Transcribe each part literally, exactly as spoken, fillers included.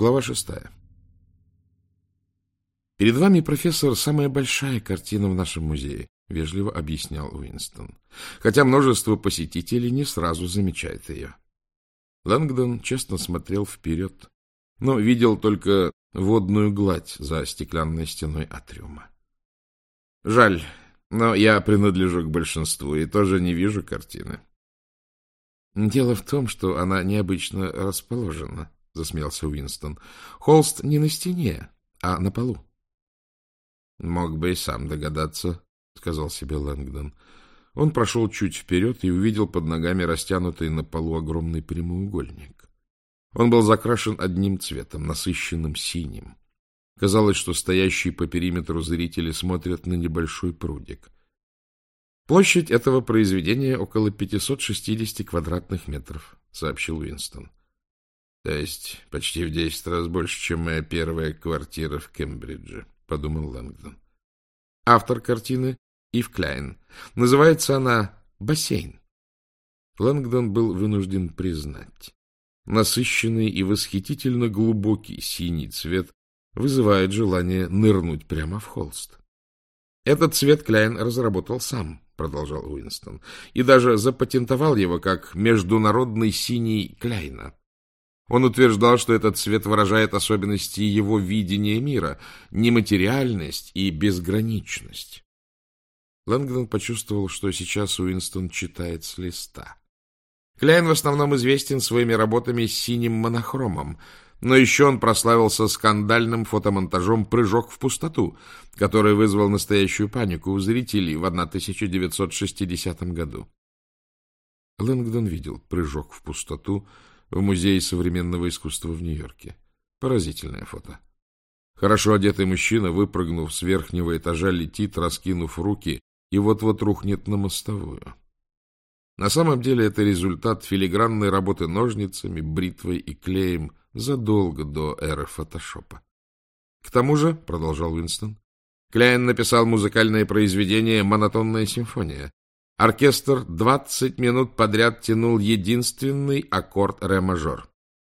Глава шестая. «Перед вами, профессор, самая большая картина в нашем музее», — вежливо объяснял Уинстон, хотя множество посетителей не сразу замечает ее. Лэнгдон честно смотрел вперед, но видел только водную гладь за стеклянной стеной атриума. «Жаль, но я принадлежу к большинству и тоже не вижу картины». «Дело в том, что она необычно расположена», — засмеялся Уинстон. «Холст не на стене, а на полу». «Мог бы и сам догадаться», — сказал себе Лэнгдон. Он прошел чуть вперед и увидел под ногами растянутый на полу огромный прямоугольник. Он был закрашен одним цветом, насыщенным синим. Казалось, что стоящие по периметру зрители смотрят на небольшой прудик. «Площадь этого произведения около пятисот шестидесяти квадратных метров», — сообщил Уинстон. — То есть почти в десять раз больше, чем моя первая квартира в Кембридже, — подумал Лэнгдон. Автор картины — Ив Кляйн. Называется она «Бассейн». Лэнгдон был вынужден признать. Насыщенный и восхитительно глубокий синий цвет вызывает желание нырнуть прямо в холст. «Этот цвет Кляйн разработал сам», — продолжал Уинстон, «и даже запатентовал его как международный синий Кляйна. Он утверждал, что этот цвет выражает особенности его видения мира, нематериальность и безграничность». Лэнгдон почувствовал, что сейчас Уинстон читает с листа. Кляйн в основном известен своими работами с синим монохромом, но еще он прославился скандальным фотомонтажом «Прыжок в пустоту», который вызвал настоящую панику у зрителей в тысяча девятьсот шестидесятом году. Лэнгдон видел «Прыжок в пустоту» в Музее современного искусства в Нью-Йорке. Поразительное фото. Хорошо одетый мужчина, выпрыгнув с верхнего этажа, летит, раскинув руки, и вот-вот рухнет на мостовую. На самом деле это результат филигранной работы ножницами, бритвой и клеем задолго до эры фотошопа. К тому же, — продолжал Уинстон, — Кляйн написал музыкальное произведение «Монотонная симфония». Оркестр двадцать минут подряд тянул единственный аккорд ре-мажор.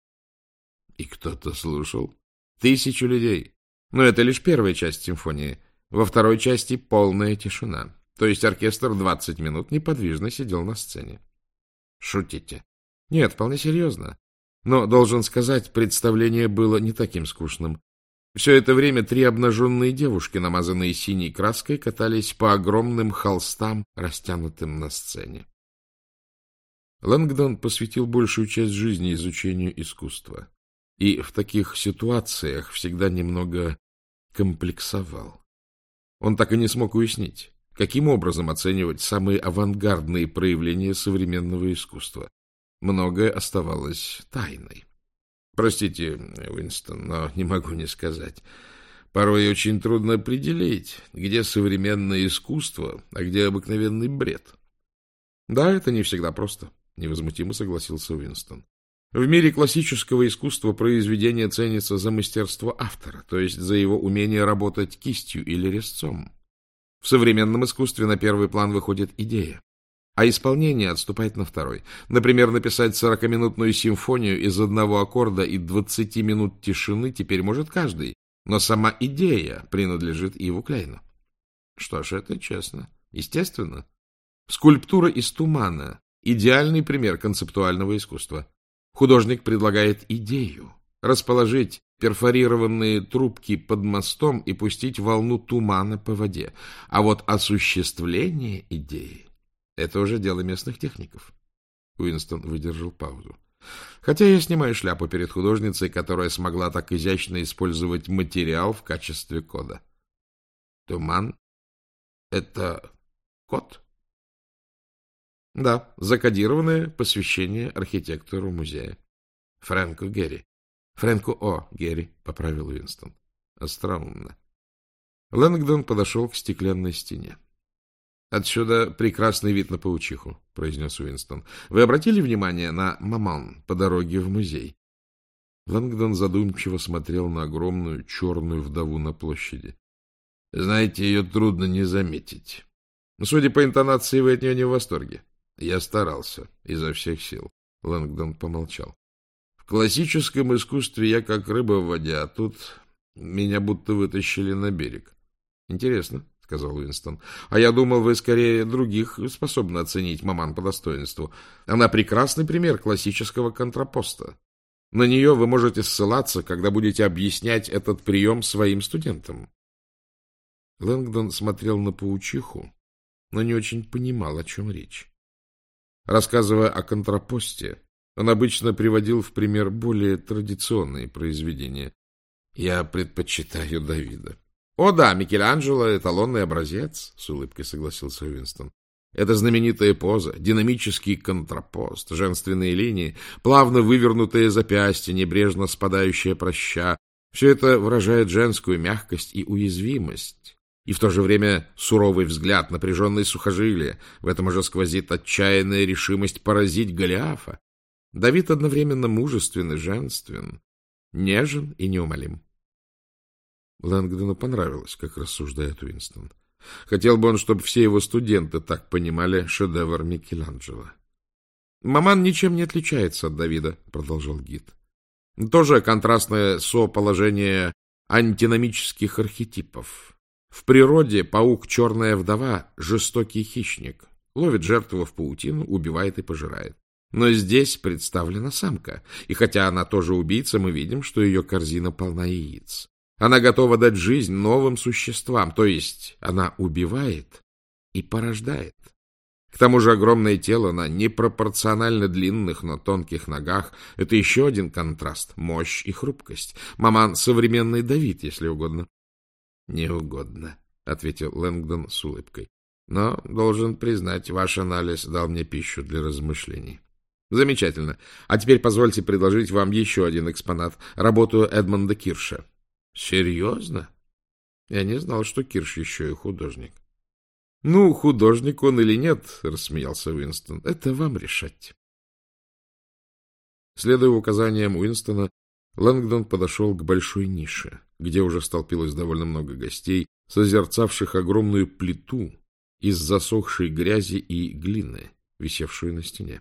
И кто-то слушал? Тысячу людей. Но это лишь первая часть симфонии. Во второй части полная тишина. То есть оркестр двадцать минут неподвижно сидел на сцене. Шутите? Нет, вполне серьезно. Но, должен сказать, представление было не таким скучным. Все это время три обнаженные девушки, намазанные синей краской, катались по огромным холстам, растянутым на сцене. Лэнгдон посвятил большую часть жизни изучению искусства. И в таких ситуациях всегда немного комплексовал. Он так и не смог уяснить, каким образом оценивать самые авангардные проявления современного искусства. Многое оставалось тайной. Простите, Уинстон, но не могу не сказать. Порой очень трудно определить, где современное искусство, а где обыкновенный бред. Да, это не всегда просто, невозмутимо согласился Уинстон. В мире классического искусства произведение ценится за мастерство автора, то есть за его умение работать кистью или резцом. В современном искусстве на первый план выходит идея, а исполнение отступает на второй. Например, написать сорокаминутную симфонию из одного аккорда и двадцати минут тишины теперь может каждый, но сама идея принадлежит Иву Кляйну. Что ж, это честно. Естественно. Скульптура из тумана — идеальный пример концептуального искусства. Художник предлагает идею — расположить перфорированные трубки под мостом и пустить волну тумана по воде. А вот осуществление идеи — это уже дело местных техников. Уинстон выдержал паузу. Хотя я снимаю шляпу перед художницей, которая смогла так изящно использовать материал в качестве кода. Туман — это код? Да, закодированное посвящение архитектору музея. Фрэнку Герри. Фрэнку О. Герри, поправил Уинстон. Остроумно. Лэнгдон подошел к стеклянной стене. «Отсюда прекрасный вид на паучиху», — произнес Уинстон. «Вы обратили внимание на маман по дороге в музей?» Лэнгдон задумчиво смотрел на огромную черную вдову на площади. «Знаете, ее трудно не заметить. Судя по интонации, вы от нее не в восторге». «Я старался изо всех сил», — Лэнгдон помолчал. «В В классическом искусстве я как рыба в воде, а тут меня будто вытащили на берег. — Интересно, — сказал Уинстон. — А я думал, вы скорее других способны оценить Маман по достоинству. Она прекрасный пример классического контрапоста. На нее вы можете ссылаться, когда будете объяснять этот прием своим студентам. Лэнгдон смотрел на паучиху, но не очень понимал, о чем речь. Рассказывая о контрапосте, он обычно приводил в пример более традиционные произведения. Я предпочитаю Давида. — О да, Микеланджело — эталонный образец, — с улыбкой согласился Уинстон. Это знаменитая поза, динамический контрапост, женственные линии, плавно вывернутые запястья, небрежно спадающая проща. Все это выражает женскую мягкость и уязвимость. И в то же время суровый взгляд, напряженные сухожилия. В этом уже сквозит отчаянная решимость поразить Голиафа. Давид одновременно мужествен и женствен, нежен и неумолим. Лэнгдону понравилось, как рассуждает Уинстон. Хотел бы он, чтобы все его студенты так понимали шедевр Микеланджело. «Маман ничем не отличается от Давида», — продолжал гид. «Тоже контрастное соположение антиномических архетипов. В природе паук «Черная вдова» — жестокий хищник, ловит жертву в паутину, убивает и пожирает. Но здесь представлена самка, и хотя она тоже убийца, мы видим, что ее корзина полна яиц. Она готова дать жизнь новым существам, то есть она убивает и порождает. К тому же огромное тело на непропорционально длинных, но тонких ногах — это еще один контраст — мощь и хрупкость. Маман — современный Давид, если угодно. — Не угодно, — ответил Лэнгдон с улыбкой. — Но, должен признать, ваш анализ дал мне пищу для размышлений. — Замечательно. А теперь позвольте предложить вам еще один экспонат — работу Эдмонда Кирша. — Серьезно? Я не знал, что Кирш еще и художник. — Ну, художник он или нет, — рассмеялся Уинстон, — это вам решать. Следуя указаниям Уинстона, Лэнгдон подошел к большой нише, где уже столпилось довольно много гостей, созерцавших огромную плиту из засохшей грязи и глины, висевшую на стене.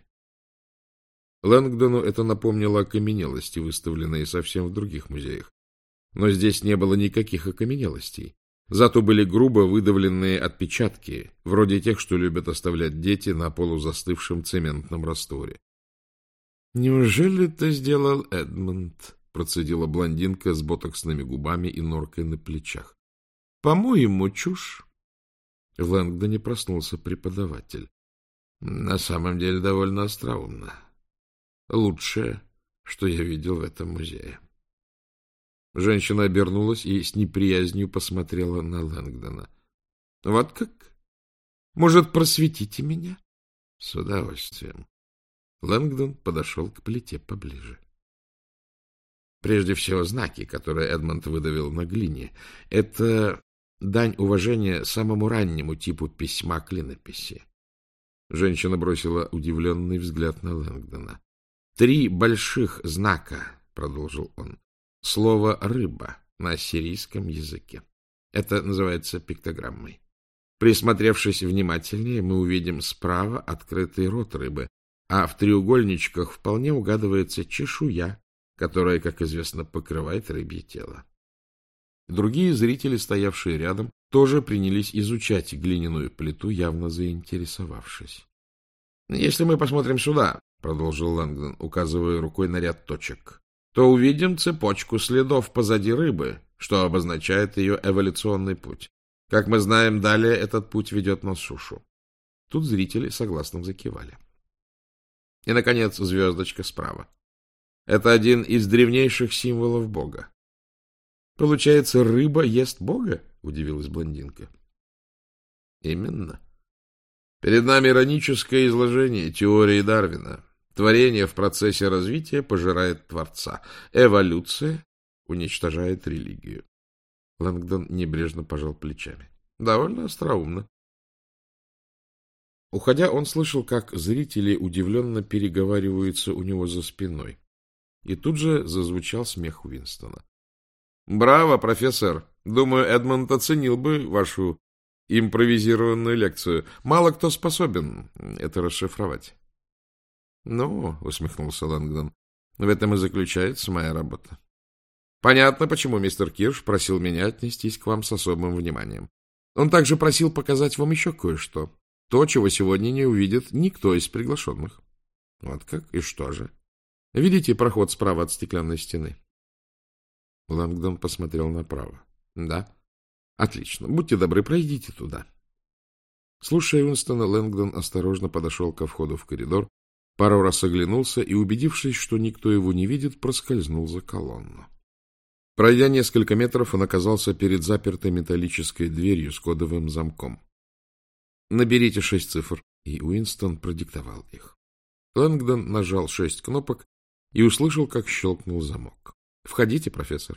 Лэнгдону это напомнило окаменелости, выставленные совсем в других музеях. Но здесь не было никаких окаменелостей. Зато были грубо выдавленные отпечатки, вроде тех, что любят оставлять дети на полузастывшем цементном растворе. — Неужели это сделал Эдмонд? — процедила блондинка с ботоксными губами и норкой на плечах. — По-моему, чушь. В Лэнгдоне проснулся преподаватель. — На самом деле довольно остроумно. Лучшее, что я видел в этом музее. Женщина обернулась и с неприязнью посмотрела на Лэнгдона. — Вот как? Может, просветите меня? — С удовольствием. Лэнгдон подошел к плите поближе. Прежде всего, знаки, которые Эдмонд выдавил на глине, — это дань уважения самому раннему типу письма клинописи. Женщина бросила удивленный взгляд на Лэнгдона. — Три больших знака, — продолжил он. Слово «рыба» на ассирийском языке. Это называется пиктограммой. Присмотревшись внимательнее, мы увидим справа открытый рот рыбы, а в треугольничках вполне угадывается чешуя, которая, как известно, покрывает рыбье тело. Другие зрители, стоявшие рядом, тоже принялись изучать глиняную плиту, явно заинтересовавшись. — Если мы посмотрим сюда, — продолжил Лэнгдон, указывая рукой на ряд точек, то увидим цепочку следов позади рыбы, что обозначает ее эволюционный путь. Как мы знаем, далее этот путь ведет на сушу. Тут зрители согласно закивали. И, наконец, звездочка справа. Это один из древнейших символов Бога. — Получается, рыба ест Бога? — удивилась блондинка. — Именно. Перед нами ироническое изложение теории Дарвина. Творение в процессе развития пожирает Творца. Эволюция уничтожает религию. Лэнгдон небрежно пожал плечами. Довольно остроумно. Уходя, он слышал, как зрители удивленно переговариваются у него за спиной. И тут же зазвучал смех Уинстона. — Браво, профессор! Думаю, Эдмонд оценил бы вашу импровизированную лекцию. Мало кто способен это расшифровать. — Ну, — усмехнулся Лэнгдон, В этом и заключается моя работа. Понятно, почему мистер Кирш просил меня отнестись к вам с особым вниманием. Он также просил показать вам еще кое-что. То, чего сегодня не увидит никто из приглашенных. Вот как? И что же? Видите проход справа от стеклянной стены? Лэнгдон посмотрел направо. Да. Отлично. Будьте добры, пройдите туда. Слушая Уинстона, Лэнгдон осторожно подошел ко входу в коридор, пару раз оглянулся и, убедившись, что никто его не видит, проскользнул за колонну. Пройдя несколько метров, он оказался перед запертой металлической дверью с кодовым замком. «Наберите шесть цифр», и Уинстон продиктовал их. Лэнгдон нажал шесть кнопок и услышал, как щелкнул замок. «Входите, профессор».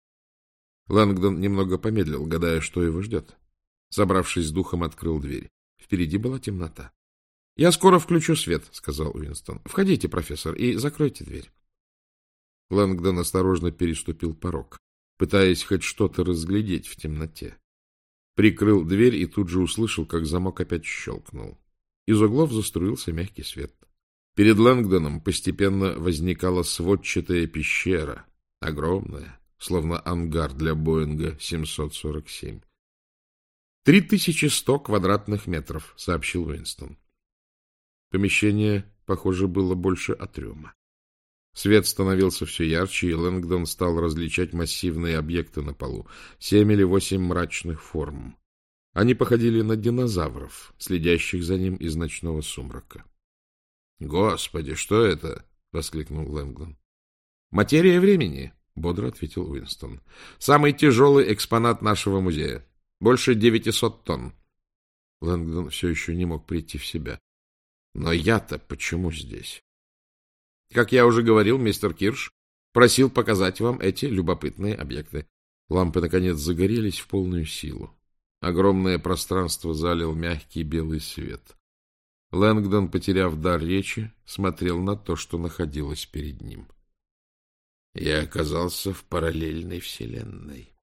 Лэнгдон немного помедлил, гадая, что его ждет. Собравшись с духом, открыл дверь. Впереди была темнота. — Я скоро включу свет, — сказал Уинстон. — Входите, профессор, и закройте дверь. Лэнгдон осторожно переступил порог, пытаясь хоть что-то разглядеть в темноте. Прикрыл дверь и тут же услышал, как замок опять щелкнул. Из углов заструился мягкий свет. Перед Лэнгдоном постепенно возникала сводчатая пещера, огромная, словно ангар для Боинга семьсот сорок семь. «Три тысячи сто квадратных метров», — сообщил Уинстон. Помещение, похоже, было больше атрема. Свет становился все ярче, и Лэнгдон стал различать массивные объекты на полу, семь или восемь мрачных форм. Они походили на динозавров, следящих за ним из ночного сумрака. — Господи, что это? — воскликнул Лэнгдон. — Материя времени, — бодро ответил Уинстон. — Самый тяжелый экспонат нашего музея. Больше девятисот тонн. Лэнгдон все еще не мог прийти в себя. Но я-то почему здесь? Как я уже говорил, мистер Кирш просил показать вам эти любопытные объекты. Лампы, наконец, загорелись в полную силу. Огромное пространство залил мягкий белый свет. Лэнгдон, потеряв дар речи, смотрел на то, что находилось перед ним. Я оказался в параллельной вселенной.